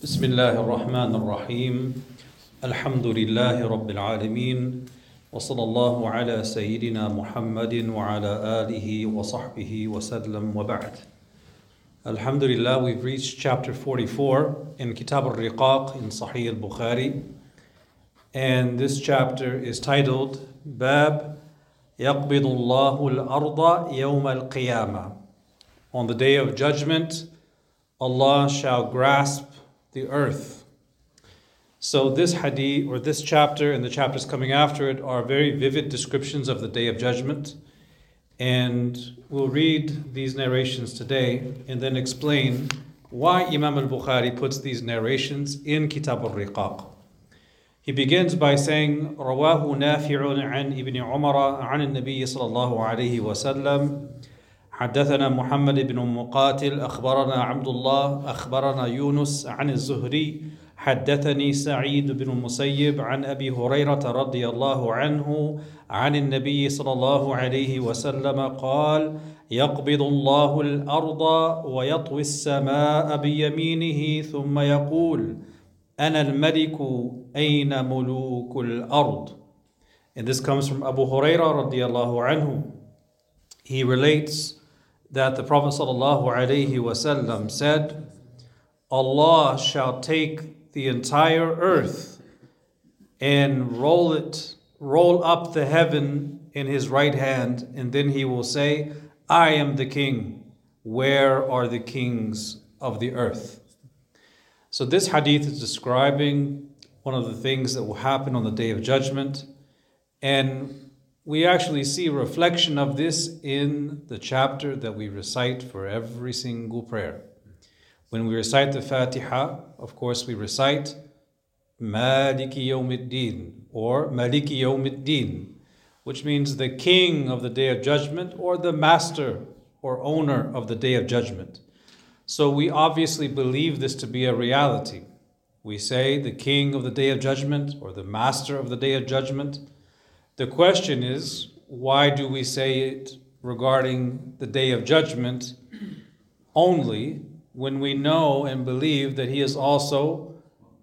بسم الله الرحمن الرحيم الحمد لله رب العالمين وصلى الله على سيدنا محمد وعلى آله وصحبه وسلم وبعد. Alhamdulillah, we've reached chapter 44 in Kitab al-Riqaq in Sahih al-Bukhari, and this chapter is titled Bab يقبض الله الأرض يوم القيامة. On the day of judgment, Allah shall grasp the earth. So this hadith, or this chapter and the chapters coming after it, are very vivid descriptions of the day of judgment. And we'll read these narrations today and then explain why Imam al-Bukhari puts these narrations in Kitab al-Riqaq. He begins by saying, رواه نافع عن ابن عمر عن النبي صلى الله عليه وسلم حدثنا محمد بن مقاتل أخبرنا عبد الله أخبرنا يونس عن الزهري حدثني سعيد بن المسيب عن أبي هريرة رضي الله عنه عن النبي صلى الله عليه وسلم قال يقبض الله الأرض ويطوي السماء بيمينه ثم يقول أنا الملك أين ملوك الأرض. And this comes from Abu Hurairah رضي الله عنه. He relates that the Prophet ﷺ said, Allah shall take the entire earth and roll up the heaven in his right hand, and then he will say, I am the king. Where are the kings of the earth? So this hadith is describing one of the things that will happen on the Day of Judgment, and we actually see a reflection of this in the chapter that we recite for every single prayer. When we recite the Fatiha, of course we recite Maliki Yawmiddin or Maliki Yawmiddin, which means the king of the Day of Judgment or the master or owner of the Day of Judgment. So we obviously believe this to be a reality. We say the king of the Day of Judgment or the master of the Day of Judgment. The question is, why do we say it regarding the Day of Judgment only when we know and believe that he is also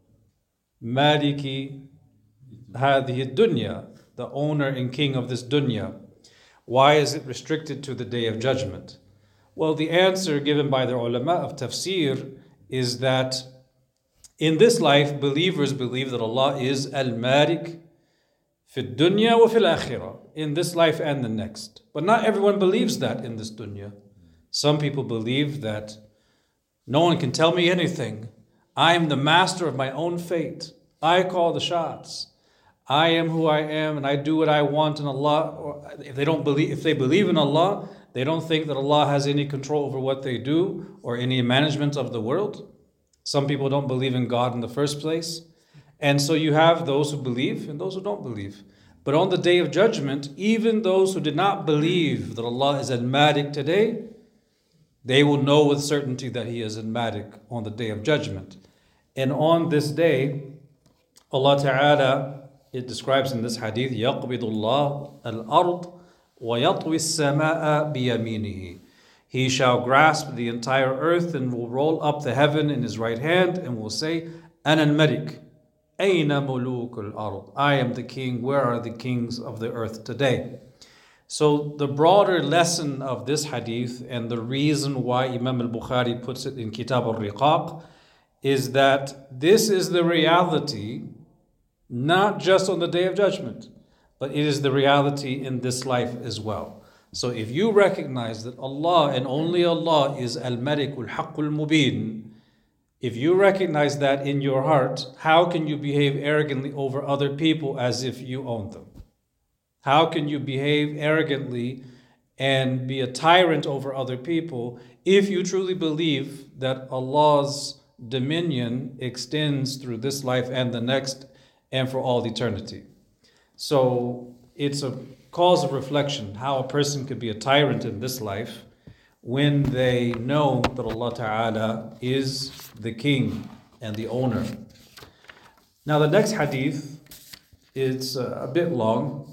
Maliki Hadhihi Dunya, the owner and king of this dunya? Why is it restricted to the Day of Judgment? Well, the answer given by the ulama of tafsir is that in this life, believers believe that Allah is Al-Malik fi dunya wa fil akhirah, in this life and the next. But not everyone believes that in this dunya. Some people believe that no one can tell me anything. I am the master of my own fate. I call the shots. I am who I am and I do what I want in Allah. Or if they believe in Allah, they don't think that Allah has any control over what they do or any management of the world. Some people don't believe in God in the first place. And so you have those who believe and those who don't believe. But on the Day of Judgment, even those who did not believe that Allah is Al-Malik today, they will know with certainty that He is Al-Malik on the Day of Judgment. And on this day, Allah Ta'ala, it describes in this hadith, يَقْبِضُ اللَّهُ الْأَرْضِ وَيَطْوِي السَّمَاءَ بِيَمِينِهِ. He shall grasp the entire earth and will roll up the heaven in His right hand and will say, أَنَا الْمَلِكُ أَيْنَ مُلُوكُ الْأَرْضِ. I am the king. Where are the kings of the earth today? So the broader lesson of this hadith and the reason why Imam al-Bukhari puts it in Kitab al-Riqaq is that this is the reality not just on the Day of Judgment, but it is the reality in this life as well. So if you recognize that Allah and only Allah is Al-Malik al-Haqqul Mubin, if you recognize that in your heart, how can you behave arrogantly over other people as if you own them? How can you behave arrogantly and be a tyrant over other people if you truly believe that Allah's dominion extends through this life and the next and for all eternity? So it's a cause of reflection how a person could be a tyrant in this life when they know that Allah Ta'ala is the king and the owner. Now the next hadith is a bit long.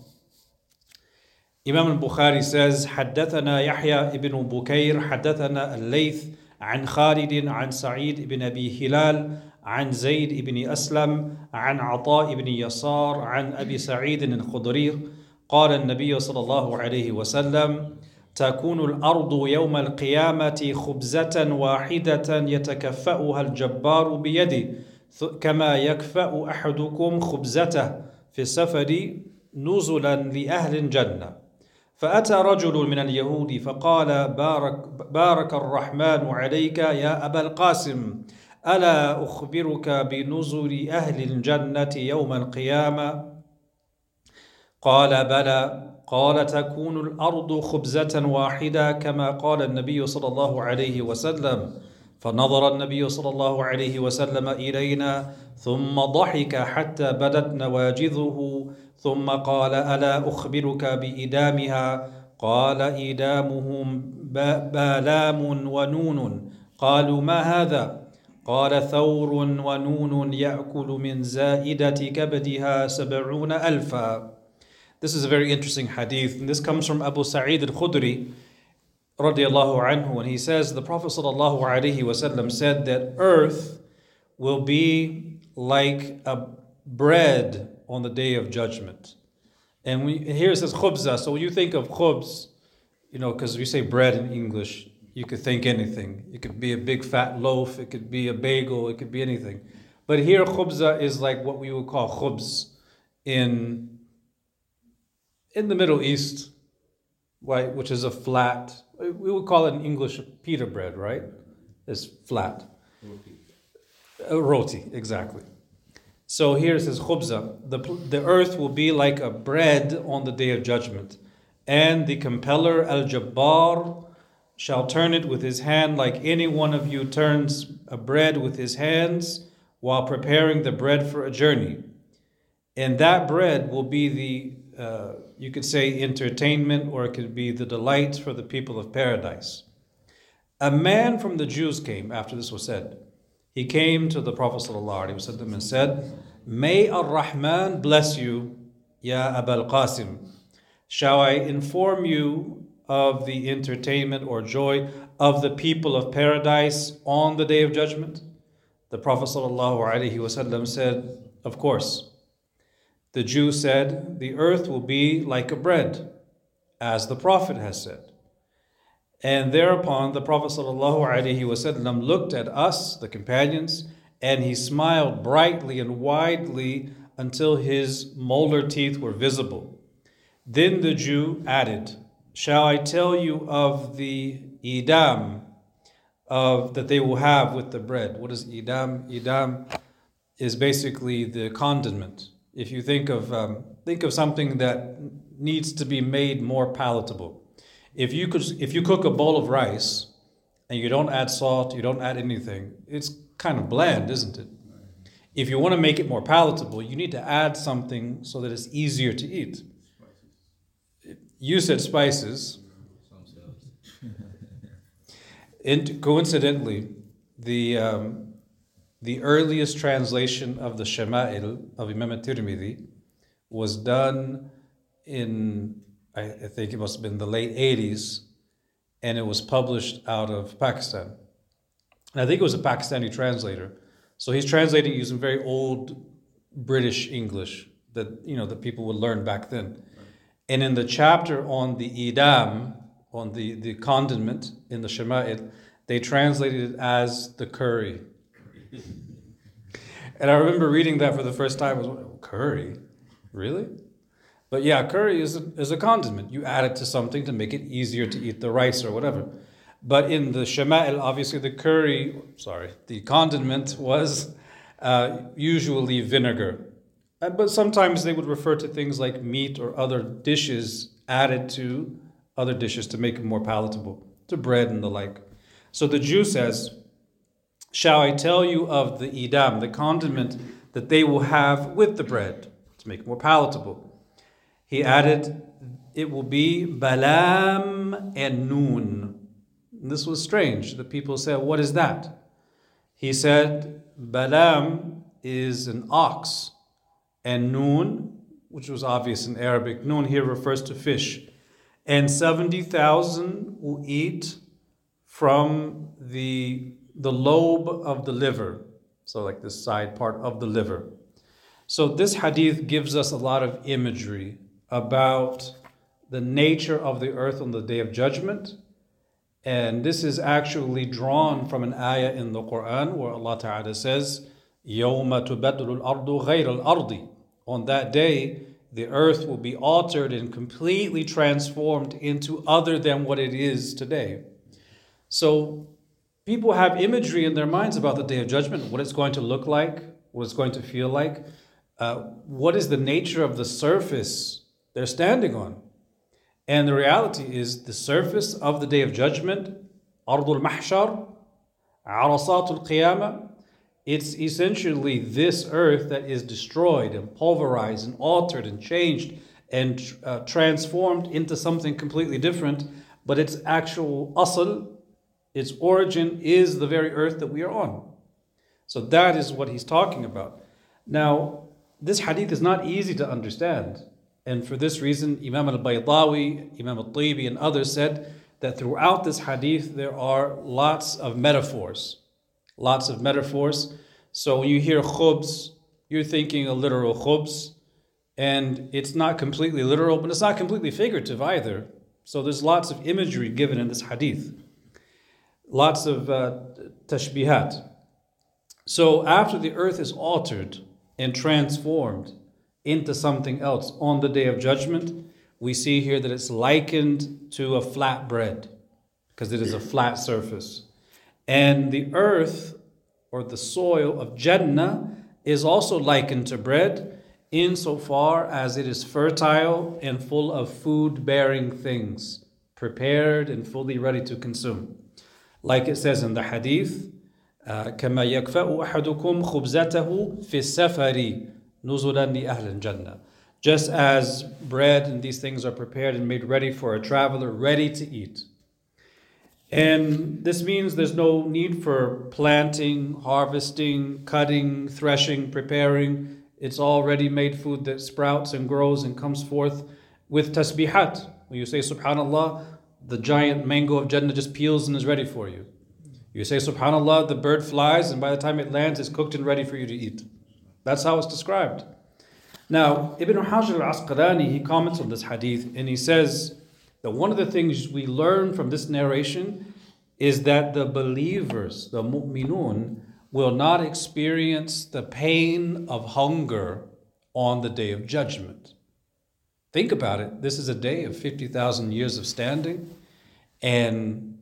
Imam al-Bukhari says, حدثنا يحيى ابن بكير حدثنا الليث عن خالد عن سعيد بن أبي هلال عن زيد بن أسلم عن عطاء بن يسار عن أبي سعيد الخدري قال النبي صلى الله عليه وسلم تكون الأرض يوم القيامة خبزة واحدة يتكفأها الجبار بيده كما يكفأ أحدكم خبزته في السفر نزلا لأهل الجنة. فأتى رجل من اليهود فقال بارك الرحمن عليك يا أبا القاسم ألا أخبرك بنزل أهل الجنة يوم القيامة؟ قال بلى. قال تكون الأرض خبزة واحدة كما قال النبي صلى الله عليه وسلم. فنظر النبي صلى الله عليه وسلم إلينا ثم ضحك حتى بدت نواجذه ثم قال ألا أخبرك بإدامها؟ قال إدامهم بالام ونون. قالوا ما هذا؟ قال ثور ونون يأكل من زائدة كبدها 70,000. This is a very interesting hadith, and this comes from Abu Sa'id al-Khudri radiyallahu anhu, and he says the Prophet sallallahu alaihi wasallam said that earth will be like a bread on the day of judgment. And here it says khubza, so when you think of khubz, because we say bread in English, you could think anything. It could be a big fat loaf, it could be a bagel, it could be anything. But here khubza is like what we would call khubz in the Middle East, right, which is a flat, we would call it in English pita bread, right? It's flat. Roti, exactly. So here it says khubza, the earth will be like a bread on the day of judgment, and the compeller al-Jabbar shall turn it with his hand like any one of you turns a bread with his hands while preparing the bread for a journey. And that bread will be the you could say entertainment, or it could be the delight for the people of paradise. A man from the Jews came after this was said. He came to the Prophet ﷺ and said, May Ar-Rahman bless you, Ya Abul Qasim. Shall I inform you of the entertainment or joy of the people of paradise on the day of judgment? The Prophet ﷺ said, of course. The Jew said, the earth will be like a bread, as the Prophet has said. And thereupon the Prophet ﷺ looked at us, the companions, and he smiled brightly and widely until his molar teeth were visible. Then the Jew added, shall I tell you of the idam that they will have with the bread? What is idam? Idam is basically the condiment. If you think of something that needs to be made more palatable. If you cook a bowl of rice and you don't add salt, you don't add anything, it's kind of bland, isn't it? If you want to make it more palatable, you need to add something so that it's easier to eat. You said spices. And coincidentally, the earliest translation of the Shama'il of Imam al-Tirmidhi was done in, I think it must have been the late 80s, and it was published out of Pakistan. And I think it was a Pakistani translator. So he's translating using very old British English that that people would learn back then. And in the chapter on the idam, on the condiment in the Shama'il, they translated it as the curry. And I remember reading that for the first time. I was like, curry? Really? But yeah, curry is a condiment. You add it to something to make it easier to eat the rice or whatever. But in the Shama'il, obviously the condiment was usually vinegar. But sometimes they would refer to things like meat or other dishes added to other dishes to make it more palatable, to bread and the like. So the Jew says, shall I tell you of the idam, the condiment that they will have with the bread to make it more palatable? He added, it will be balam and noon. And this was strange. The people said, what is that? He said, balam is an ox, and noon, which was obvious in Arabic, noon here refers to fish. And 70,000 will eat from the lobe of the liver. So like this side part of the liver. So this hadith gives us a lot of imagery about the nature of the earth on the Day of Judgment. And this is actually drawn from an ayah in the Quran where Allah Ta'ala says, يَوْمَ تُبَدْلُ الْأَرْضُ غَيْرَ الْأَرْضِ. On that day, the earth will be altered and completely transformed into other than what it is today. So people have imagery in their minds about the Day of Judgment, what it's going to look like, what it's going to feel like, what is the nature of the surface they're standing on. And the reality is the surface of the Day of Judgment, Ardul Mahshar, Arasatul Qiyamah, it's essentially this earth that is destroyed and pulverized and altered and changed and transformed into something completely different, but its actual asl, its origin is the very earth that we are on. So that is what he's talking about. Now, this hadith is not easy to understand. And for this reason, Imam al-Baydawi, Imam al-Tibi, and others said that throughout this hadith, there are lots of metaphors. Lots of metaphors. So when you hear khubz, you're thinking a literal khubz. And it's not completely literal, but it's not completely figurative either. So there's lots of imagery given in this hadith. Lots of tashbihat. So after the earth is altered and transformed into something else on the Day of Judgment, we see here that it's likened to a flat bread because it is a flat surface. And the earth or the soil of Jannah is also likened to bread insofar as it is fertile and full of food-bearing things, prepared and fully ready to consume. Like it says in the hadith, كما يكفأ أحدكم خبزته في السفر نزلا لأهل الجنة. Just as bread and these things are prepared and made ready for a traveler, ready to eat. And this means there's no need for planting, harvesting, cutting, threshing, preparing. It's already made food that sprouts and grows and comes forth with tasbihat. When you say subhanallah, the giant mango of Jannah just peels and is ready for you. You say subhanallah, the bird flies, and by the time it lands, it's cooked and ready for you to eat. That's how it's described. Now, Ibn Hajar al-Asqalani, he comments on this hadith, and he says that one of the things we learn from this narration is that the believers, the mu'minun, will not experience the pain of hunger on the Day of Judgment. Think about it. This is a day of 50,000 years of standing, and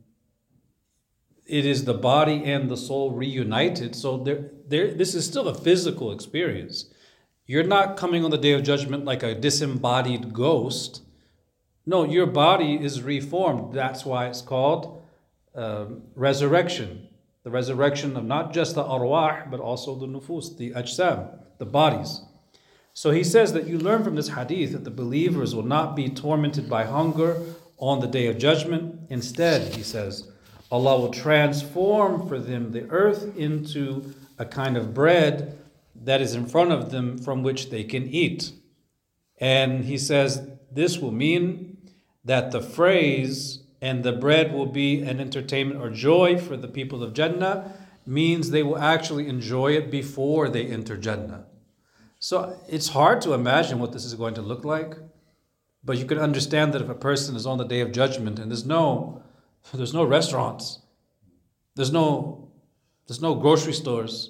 it is the body and the soul reunited. So this is still a physical experience. You're not coming on the Day of Judgment like a disembodied ghost. No, your body is reformed. That's why it's called resurrection. The resurrection of not just the arwah, but also the nufus, the ajsam, the bodies. So he says that you learn from this hadith that the believers will not be tormented by hunger on the Day of Judgment. Instead, he says, Allah will transform for them the earth into a kind of bread that is in front of them from which they can eat. And he says this will mean that the phrase and the bread will be an entertainment or joy for the people of Jannah means they will actually enjoy it before they enter Jannah. So it's hard to imagine what this is going to look like, but you can understand that if a person is on the Day of Judgment and there's no restaurants, there's no grocery stores.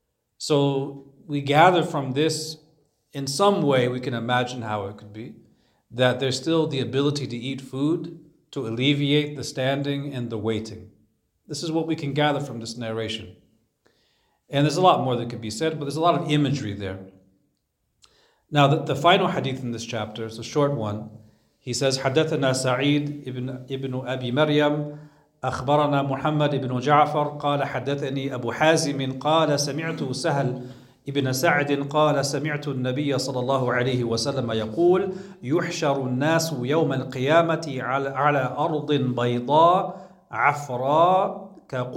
So we gather from this, in some way we can imagine how it could be, that there's still the ability to eat food to alleviate the standing and the waiting. This is what we can gather from this narration. And there's a lot more that could be said, but there's a lot of imagery there. Now, the final hadith in this chapter is a short one. He says, حدثنا سعيد ابن أبي مريم أخبرنا محمد بن جعفر قال حدثني أبو حازم قال سمعت سهل ابن سعد قال سمعت النبي صلى الله عليه وسلم يقول يحشر الناس يوم القيامة على أرض بيضاء عفراء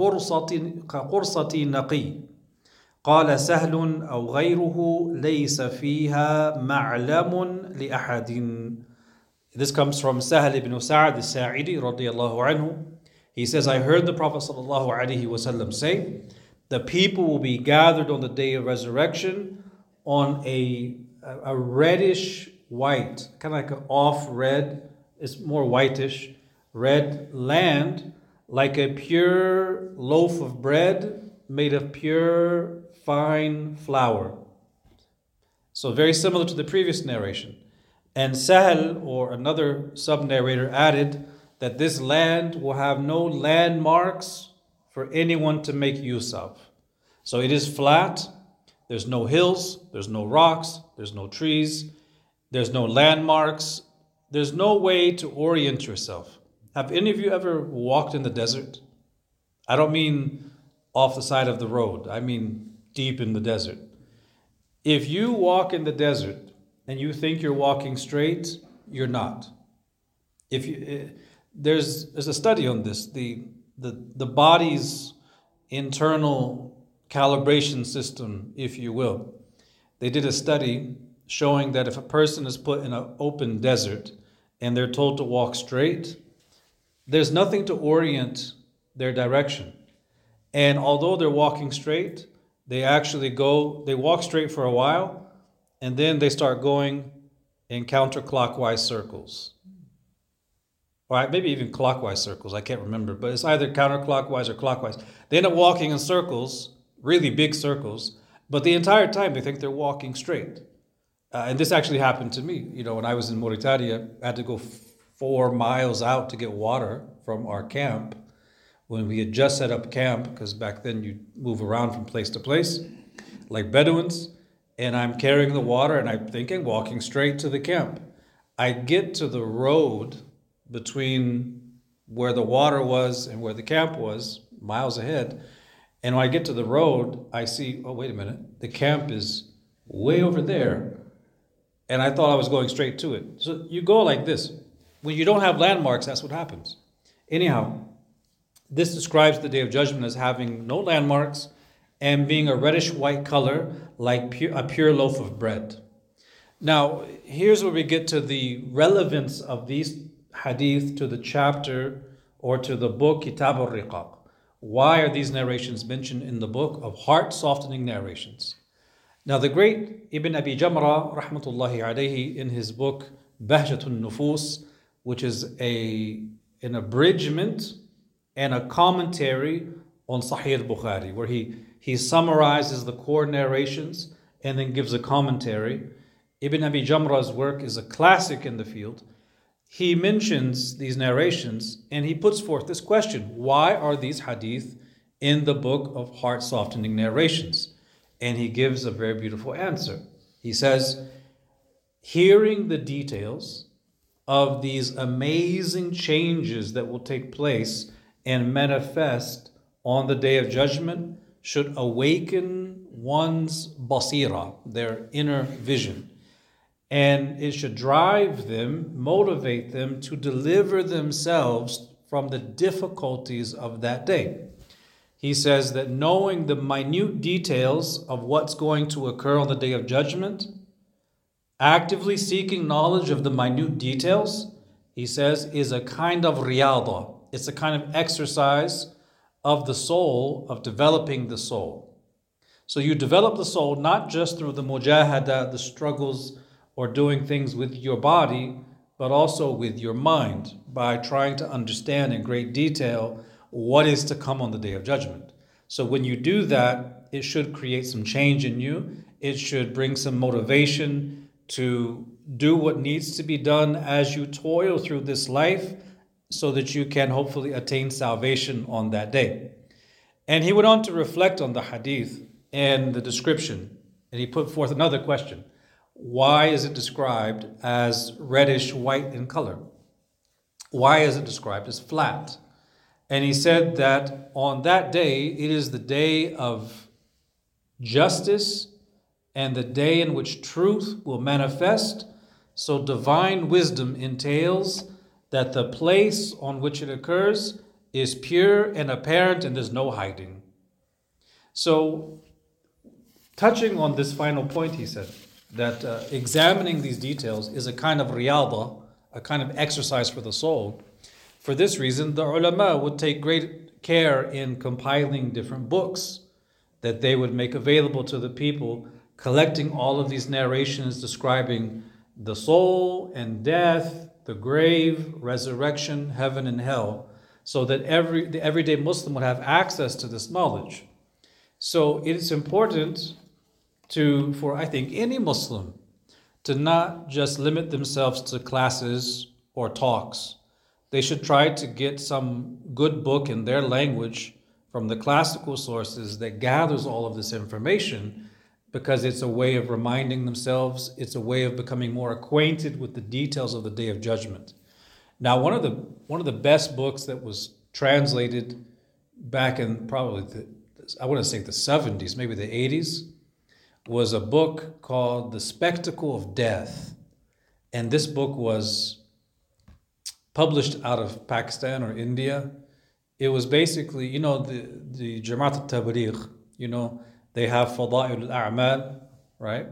كقرصة نقي قال سهل أو غيره ليس فيها معلم لأحد. This comes from Sahal ibn Sa'd al-Sa'idi radiyallahu anhu. He says, I heard the Prophet ﷺ say, the people will be gathered on the day of resurrection on a reddish white, kind of like an off red, it's more whitish, red land, like a pure loaf of bread made of pure fine flour. So very similar to the previous narration. And Sahel, or another sub-narrator, added that this land will have no landmarks for anyone to make use of. So it is flat, there's no hills, there's no rocks, there's no trees, there's no landmarks, there's no way to orient yourself. Have any of you ever walked in the desert? I don't mean off the side of the road, I mean deep in the desert. If you walk in the desert and you think you're walking straight, you're not. There's a study on this. The body's internal calibration system, if you will. They did a study showing that if a person is put in an open desert and they're told to walk straight, there's nothing to orient their direction. And although they're walking straight, they walk straight for a while, and then they start going in counterclockwise circles. Or maybe even clockwise circles, I can't remember, but it's either counterclockwise or clockwise. They end up walking in circles, really big circles, but the entire time they think they're walking straight. And this actually happened to me. When I was in Mauritania, I had to go 4 miles out to get water from our camp when we had just set up camp, because back then you move around from place to place like Bedouins, and I'm carrying the water and I'm thinking walking straight to the camp. I get to the road between where the water was and where the camp was, miles ahead, and when I get to the road, I see, oh, wait a minute, the camp is way over there, and I thought I was going straight to it. So you go like this. When you don't have landmarks, that's what happens. Anyhow, this describes the Day of Judgment as having no landmarks and being a reddish white color like a pure loaf of bread. Now, here's where we get to the relevance of these hadith to the chapter or to the book Kitab al-Riqaq. Why are these narrations mentioned in the book of heart-softening narrations? Now, the great Ibn Abi Jamrah, rahmatullahi alayhi, in his book Bahjatun Nufus, which is an abridgment and a commentary on Sahih al-Bukhari, where he summarizes the core narrations and then gives a commentary. Ibn Abi Jamrah's work is a classic in the field. He mentions these narrations and he puts forth this question: why are these hadith in the book of heart-softening narrations? And he gives a very beautiful answer. He says, hearing the details of these amazing changes that will take place and manifest on the Day of Judgment should awaken one's basira, their inner vision. And it should drive them, motivate them to deliver themselves from the difficulties of that day. He says that knowing the minute details of what's going to occur on the Day of Judgment, actively seeking knowledge of the minute details, he says, is a kind of riyada. It's a kind of exercise of the soul, of developing the soul. So you develop the soul not just through the mujahada, the struggles, or doing things with your body, but also with your mind, by trying to understand in great detail what is to come on the Day of Judgment. So when you do that, it should create some change in you. It should bring some motivation to do what needs to be done as you toil through this life, so that you can hopefully attain salvation on that day. And he went on to reflect on the hadith and the description, and he put forth another question. Why is it described as reddish white in color? Why is it described as flat? And he said that on that day, it is the day of justice and the day in which truth will manifest. So divine wisdom entails that the place on which it occurs is pure and apparent and there's no hiding. So, touching on this final point, he said that examining these details is a kind of riyada, a kind of exercise for the soul. For this reason, the ulama would take great care in compiling different books that they would make available to the people, collecting all of these narrations describing the soul and death, the grave, resurrection, heaven and hell, so that the everyday Muslim would have access to this knowledge. So it's important for I think any Muslim to not just limit themselves to classes or talks. They should try to get some good book in their language from the classical sources that gathers all of this information, because it's a way of reminding themselves, it's a way of becoming more acquainted with the details of the Day of Judgment. Now, one of the best books that was translated back in probably I want to say the 70s, maybe the 80s, was a book called The Spectacle of Death. And this book was published out of Pakistan or India. It was basically, the Jamaat al-Tabligh, they have Fada'il al-A'mal, right?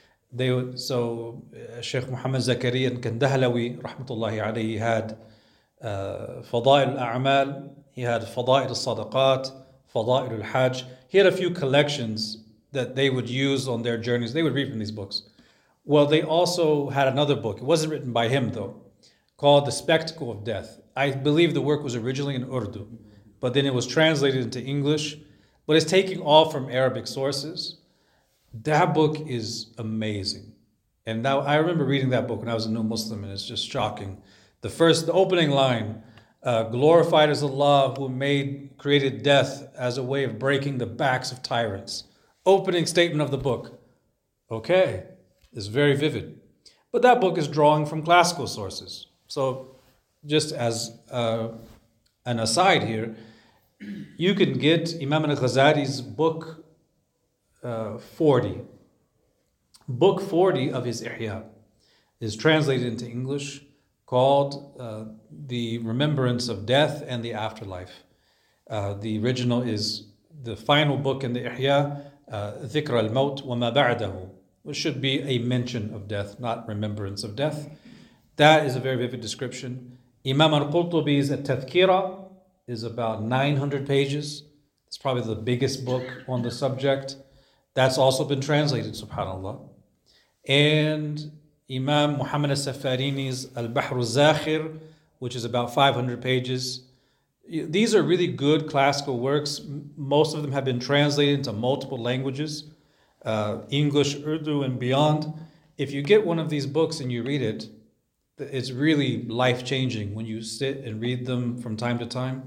Sheikh Muhammad Zakaria al-Kandahlawi, rahmatullahi alayhi, he had Fada'il al-A'mal, he had Fada'il al-Sadaqat, Fada'il al-Hajj. He had a few collections that they would use on their journeys. They would read from these books. Well, they also had another book. It wasn't written by him, though, called The Spectacle of Death. I believe the work was originally in Urdu, but then it was translated into English, but it's taking all from Arabic sources. That book is amazing. And now I remember reading that book when I was a new Muslim, and it's just shocking. The opening line, glorified is Allah who created death as a way of breaking the backs of tyrants. Opening statement of the book. Okay, it's very vivid. But that book is drawing from classical sources. So just as an aside here, you can get Imam al-Ghazali's book 40. Book 40 of his Ihya is translated into English, called The Remembrance of Death and the Afterlife. The original is the final book in the Ihya, Dhikr al-Maut wa ma ba'dahu, which should be a mention of death, not remembrance of death. That is a very vivid description. Imam al-Qurtubi's At-Tadhkira is about 900 pages. It's probably the biggest book on the subject. That's also been translated, subhanAllah. And Imam Muhammad al-Safarini's Al-Bahr al-Zakhir, which is about 500 pages. These are really good classical works. Most of them have been translated into multiple languages, English, Urdu, and beyond. If you get one of these books and you read it, it's really life-changing when you sit and read them from time to time.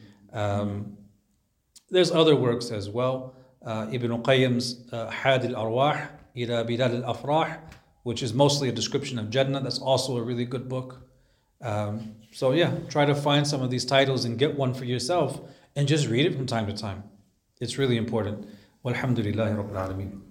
There's other works as well. Ibn Qayyim's Had al-Arwah ila Bilad al-Afrah, which is mostly a description of Jannah. That's also a really good book. So yeah, try to find some of these titles and get one for yourself and just read it from time to time. It's really important. Walhamdulillahi Rabbil Alameen.